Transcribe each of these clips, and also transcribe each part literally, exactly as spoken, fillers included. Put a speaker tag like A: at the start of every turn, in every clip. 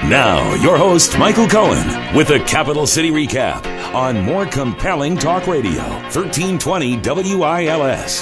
A: Now, your host, Michael Cohen, with a Capital City Recap on more compelling talk radio, thirteen twenty W I L S.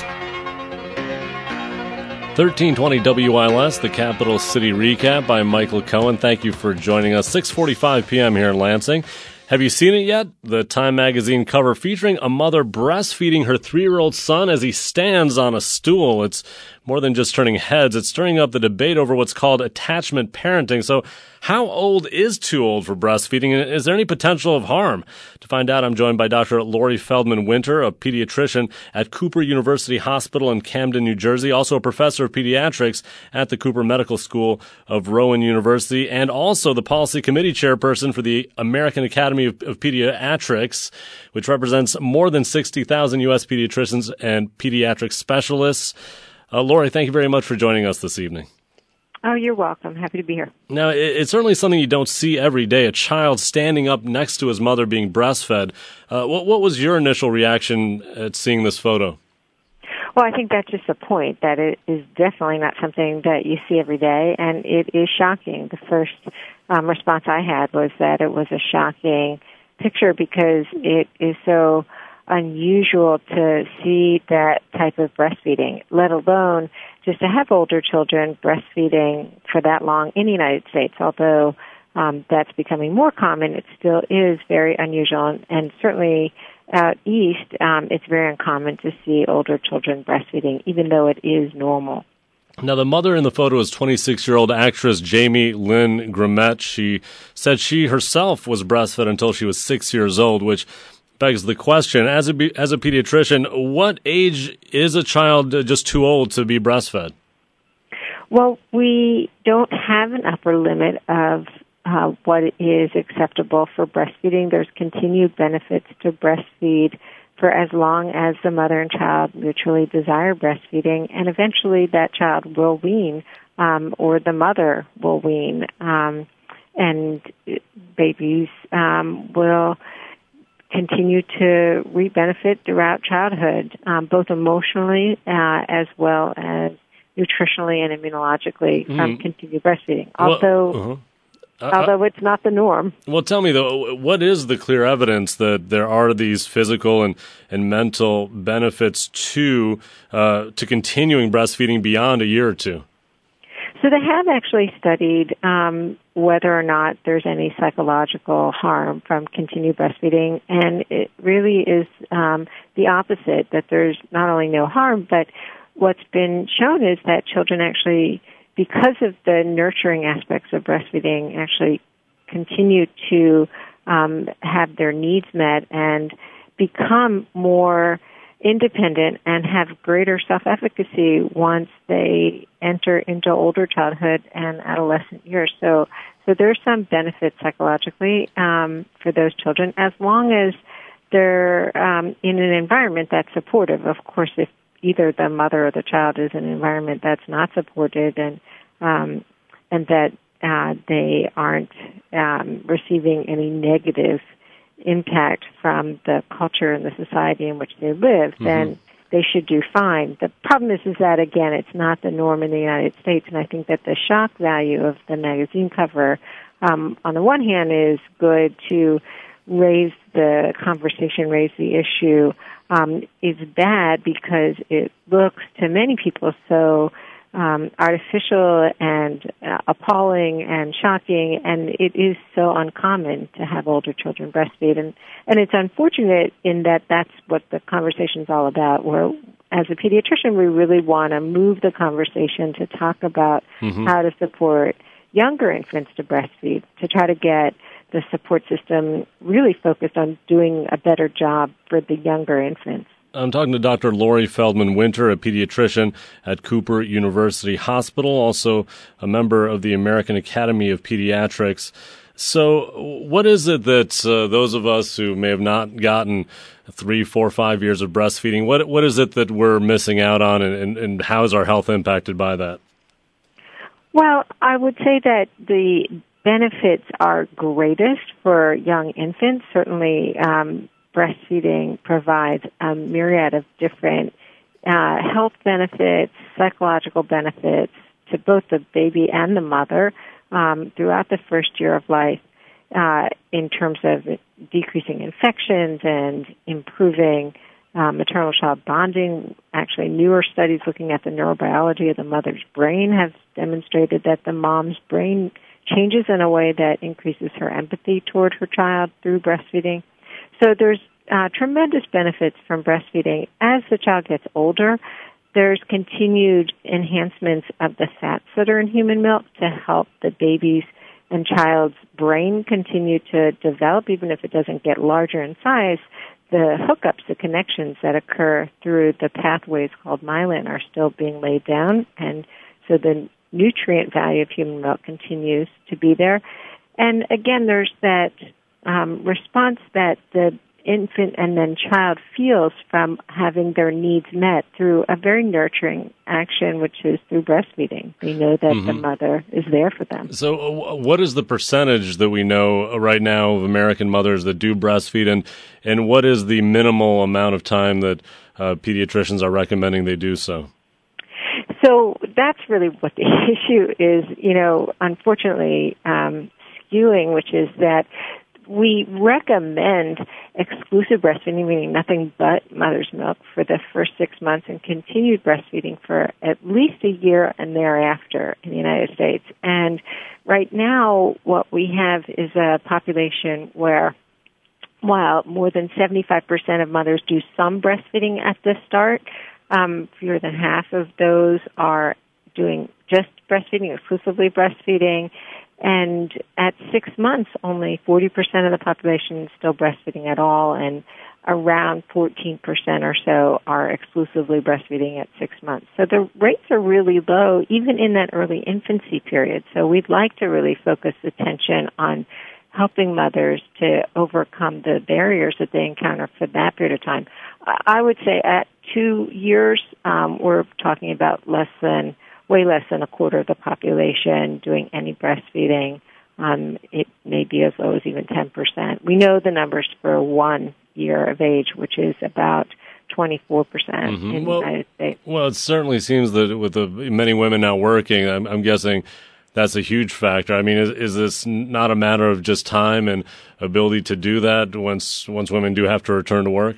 B: thirteen twenty W I L S, the Capital City Recap by Michael Cohen. Thank you for joining us. six forty-five p.m. here in Lansing. Have you seen it yet? The Time magazine cover featuring a mother breastfeeding her three-year-old son as he stands on a stool. It's more than just turning heads. It's stirring up the debate over what's called attachment parenting. So how old is too old for breastfeeding? And is there any potential of harm? To find out, I'm joined by Doctor Lori Feldman Winter, a pediatrician at Cooper University Hospital in Camden, New Jersey, also a professor of pediatrics at the Cooper Medical School of Rowan University, and also the policy committee chairperson for the American Academy of, of Pediatrics, which represents more than sixty thousand U S pediatricians and pediatric specialists. Uh, Lori, thank you very much for joining us this evening.
C: Oh, you're welcome. Happy to be here.
B: Now, it, it's certainly something you don't see every day, a child standing up next to his mother being breastfed. Uh, what, what was your initial reaction at seeing this photo?
C: Well, I think that's just the point, that it is definitely not something that you see every day, and it is shocking. The first um, response I had was that it was a shocking picture because it is so unusual to see that type of breastfeeding, let alone just to have older children breastfeeding for that long in the United States. Although um, that's becoming more common, it still is very unusual, and, and certainly out east, um, it's very uncommon to see older children breastfeeding, even though it is normal.
B: Now, the mother in the photo is twenty-six-year-old actress Jamie Lynn Grimmett. She said she herself was breastfed until she was six years old, which begs the question, as a, as a pediatrician, what age is a child just too old to be breastfed?
C: Well, we don't have an upper limit of uh, what is acceptable for breastfeeding. There's continued benefits to breastfeed for as long as the mother and child mutually desire breastfeeding, and eventually that child will wean, um, or the mother will wean, um, and babies um, will continue to reap benefit throughout childhood, um, both emotionally uh, as well as nutritionally and immunologically mm-hmm. from continued breastfeeding. Although, well, uh-huh. uh, although it's not the norm.
B: Well, tell me though, what is the clear evidence that there are these physical and, and mental benefits to uh, to continuing breastfeeding beyond a year or two?
C: So they have actually studied um, whether or not there's any psychological harm from continued breastfeeding, and it really is um, the opposite, that there's not only no harm, but what's been shown is that children actually, because of the nurturing aspects of breastfeeding, actually continue to um, have their needs met and become more independent and have greater self-efficacy once they enter into older childhood and adolescent years. So, so there's some benefit psychologically um, for those children, as long as they're um, in an environment that's supportive. Of course, if either the mother or the child is in an environment that's not supported, and um, and that uh, they aren't um, receiving any negative impact from the culture and the society in which they live, mm-hmm. then they should do fine. The problem is, is that, again, it's not the norm in the United States, and I think that the shock value of the magazine cover, um, on the one hand, is good to raise the conversation, raise the issue, um, is bad because it looks to many people so Um, artificial and uh, appalling and shocking, and it is so uncommon to have older children breastfeed. And, and it's unfortunate in that that's what the conversation is all about, where as a pediatrician we really want to move the conversation to talk about mm-hmm. how to support younger infants to breastfeed, to try to get the support system really focused on doing a better job for the younger infants.
B: I'm talking to Doctor Lori Feldman Winter, a pediatrician at Cooper University Hospital, also a member of the American Academy of Pediatrics. So what is it that uh, those of us who may have not gotten three, four, five years of breastfeeding, what what is it that we're missing out on, and, and, and how is our health impacted by that?
C: Well, I would say that the benefits are greatest for young infants. Certainly, um, breastfeeding provides a myriad of different uh, health benefits, psychological benefits to both the baby and the mother. um, throughout the first year of life uh, in terms of decreasing infections and improving uh, maternal-child bonding. Actually, newer studies looking at the neurobiology of the mother's brain have demonstrated that the mom's brain changes in a way that increases her empathy toward her child through breastfeeding. So there's uh, tremendous benefits from breastfeeding. As the child gets older, there's continued enhancements of the fats that are in human milk to help the baby's and child's brain continue to develop, even if it doesn't get larger in size. The hookups, the connections that occur through the pathways called myelin are still being laid down, and so the nutrient value of human milk continues to be there. And again, there's that um, response that the infant and then child feels from having their needs met through a very nurturing action, which is through breastfeeding. They know that mm-hmm. the mother is there for them.
B: So uh, what is the percentage that we know right now of American mothers that do breastfeed, and, and what is the minimal amount of time that uh, pediatricians are recommending they do so?
C: So that's really what the issue is, you know, unfortunately um, skewing, which is that we recommend exclusive breastfeeding, meaning nothing but mother's milk, for the first six months and continued breastfeeding for at least a year and thereafter in the United States. And right now, what we have is a population where, while more than seventy-five percent of mothers do some breastfeeding at the start, um, fewer than half of those are doing just breastfeeding, exclusively breastfeeding. And at six months, only forty percent of the population is still breastfeeding at all, and around fourteen percent or so are exclusively breastfeeding at six months. So the rates are really low, even in that early infancy period. So we'd like to really focus attention on helping mothers to overcome the barriers that they encounter for that period of time. I would say at two years, um, we're talking about less than way less than a quarter of the population doing any breastfeeding. Um, it may be as low as even ten percent. We know the numbers for one year of age, which is about twenty-four percent mm-hmm. in
B: well,
C: the United States.
B: Well, it certainly seems that with the many women now working, I'm, I'm guessing that's a huge factor. I mean, is, is this not a matter of just time and ability to do that once once women do have to return to work?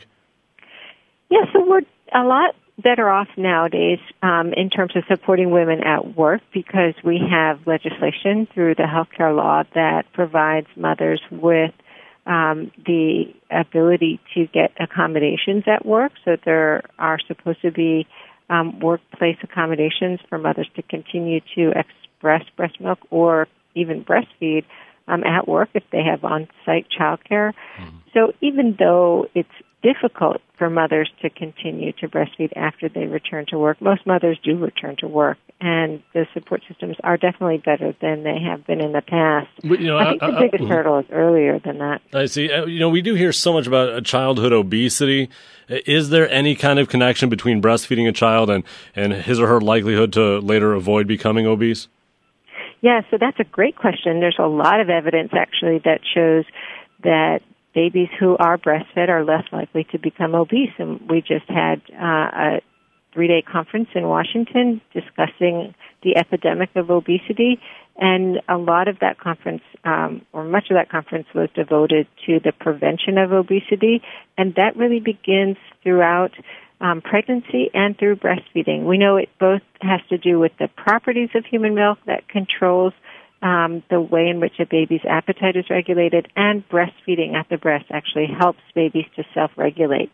C: Yeah, so we're a lot better off nowadays um, in terms of supporting women at work because we have legislation through the healthcare law that provides mothers with um, the ability to get accommodations at work. So there are supposed to be um, workplace accommodations for mothers to continue to express breast milk or even breastfeed um, at work if they have on-site childcare. Mm-hmm. So even though it's difficult for mothers to continue to breastfeed after they return to work, most mothers do return to work, and the support systems are definitely better than they have been in the past. But, you know, I think I, the biggest I, hurdle is earlier than that.
B: I see. You know, we do hear so much about childhood obesity. Is there any kind of connection between breastfeeding a child and, and his or her likelihood to later avoid becoming obese?
C: Yeah, so that's a great question. There's a lot of evidence, actually, that shows that babies who are breastfed are less likely to become obese. And we just had uh, a three-day conference in Washington discussing the epidemic of obesity. And a lot of that conference, um, or much of that conference, was devoted to the prevention of obesity. And that really begins throughout um, pregnancy and through breastfeeding. We know it both has to do with the properties of human milk that controls Um, the way in which a baby's appetite is regulated, and breastfeeding at the breast actually helps babies to self-regulate.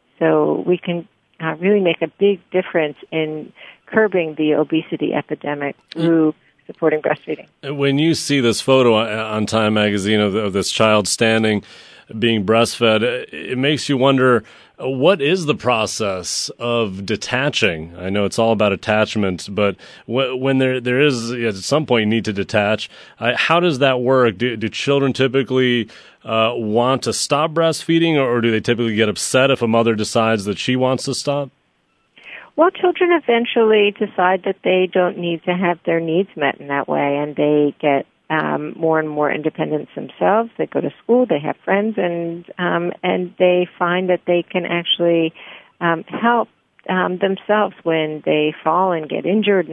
C: So we can uh, really make a big difference in curbing the obesity epidemic through supporting breastfeeding.
B: When you see this photo on Time magazine of, of this child standing, being breastfed, it makes you wonder, what is the process of detaching? I know it's all about attachment, but when there there is, at some point, you need to detach. Uh, how does that work? Do, do children typically uh, want to stop breastfeeding, or do they typically get upset if a mother decides that she wants to stop?
C: Well, children eventually decide that they don't need to have their needs met in that way, and they get Um, more and more independence themselves. They go to school, they have friends, and um, and they find that they can actually um, help um, themselves when they fall and get injured, and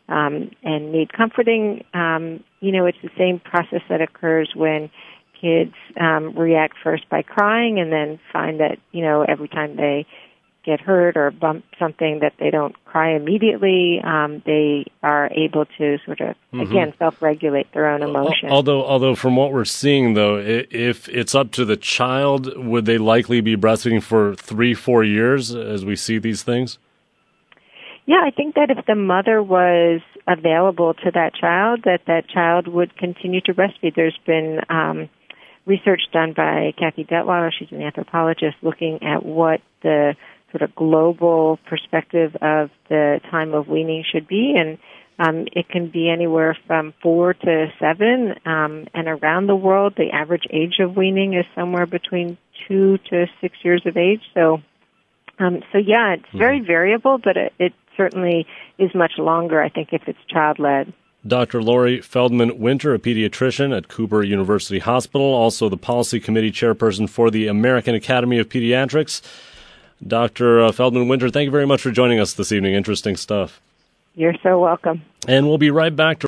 C: um, and need comforting, um, you know, it's the same process that occurs when kids um, react first by crying and then find that, you know, every time they get hurt or bump something that they don't cry immediately. Um, they are able to sort of, mm-hmm. again, self-regulate their own emotions.
B: Although, although from what we're seeing, though, if it's up to the child, would they likely be breastfeeding for three, four years as we see these things?
C: Yeah, I think that if the mother was available to that child, that that child would continue to breastfeed. There's been um, research done by Kathy Detweiler, she's an anthropologist, looking at what the sort of global perspective of the time of weaning should be, and um, it can be anywhere from four to seven, um, and around the world, the average age of weaning is somewhere between two to six years of age. So, um, so yeah, it's very mm-hmm. variable, but it, it certainly is much longer, I think, if it's child-led.
B: Doctor Lori Feldman-Winter, a pediatrician at Cooper University Hospital, also the policy committee chairperson for the American Academy of Pediatrics. Doctor Feldman-Winter, thank you very much for joining us this evening. Interesting stuff.
C: You're so welcome.
B: And we'll be right back to